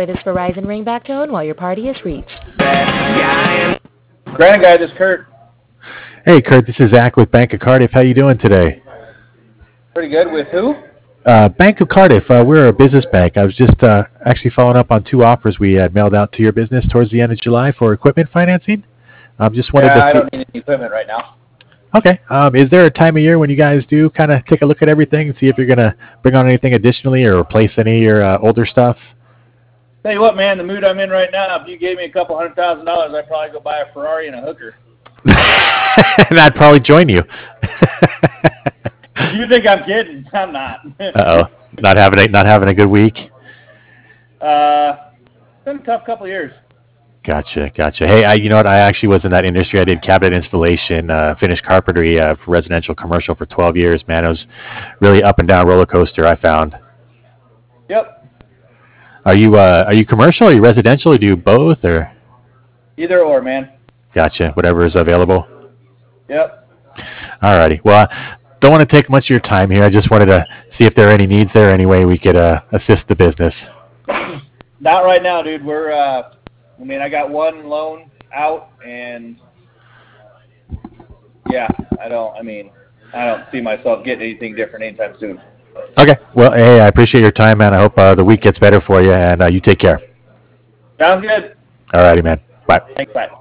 play this Verizon ringback tone while your party is reached. Granite Guy, this is Kurt. Hey, Kurt, this is Zach with Bank of Cardiff. How you doing today? Pretty good. With who? Bank of Cardiff. We're a business bank. I was just actually following up on 2 offers we had mailed out to your business towards the end of July for equipment financing. Just wanted to see. I don't need any equipment right now. Okay. Is there a time of year when you guys do kind of take a look at everything and see if you're going to bring on anything additionally or replace any of your older stuff? Tell you what, man, the mood I'm in right now, if you gave me a couple $100,000, I'd probably go buy a Ferrari and a hooker. And I'd probably join you. You think I'm kidding? I'm not. Uh-oh. Not having a good week? It's been a tough couple of years. Gotcha. Hey, you know what? I actually was in that industry. I did cabinet installation, finished carpentry for residential commercial for 12 years. Man, it was really up and down roller coaster, I found. Yep. Are you commercial? Are you residential? Or do you both? Or either or, man. Gotcha. Whatever is available. Yep. Alrighty. Well, don't want to take much of your time here. I just wanted to see if there are any needs there, any way we could assist the business. Not right now, dude. I got one loan out, and yeah, I don't see myself getting anything different anytime soon. Okay. Well, hey, I appreciate your time, man. I hope the week gets better for you, and you take care. Sounds good. Alrighty, man. Bye. Thanks, bye.